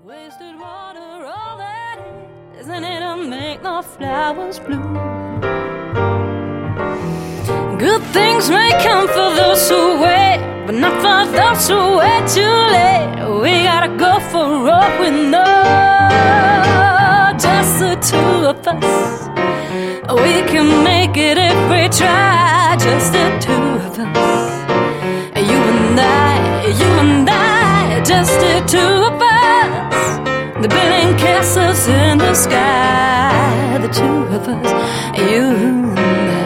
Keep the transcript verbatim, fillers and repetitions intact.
Wasted water, all that is, and it'll make the flowers bloom. Good things may come for those who wait, but not for those who wait too late. We gotta go for all we know. Just the two of us, we can make it if we try. Just the two of us, you and I, you and I. Just the two of us, the building castles in the sky. The two of us, you and I.